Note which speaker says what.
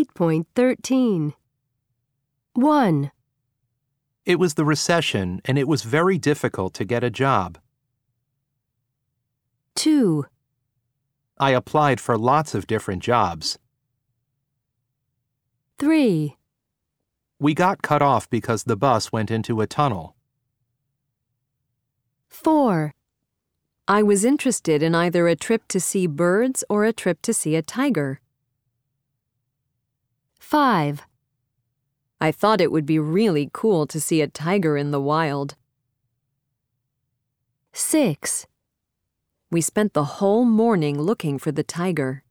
Speaker 1: 8.13. 1,
Speaker 2: It was the recession and it was very difficult to get a job.
Speaker 1: 2,
Speaker 2: I applied for lots of different jobs.
Speaker 1: 3,
Speaker 2: We got cut off because the bus went into a tunnel.
Speaker 1: 4, I was interested in either a trip to see birds or a trip to see a tiger. 5, I thought it would be really cool to see a tiger in the wild. 6, we spent the whole morning looking for the tiger.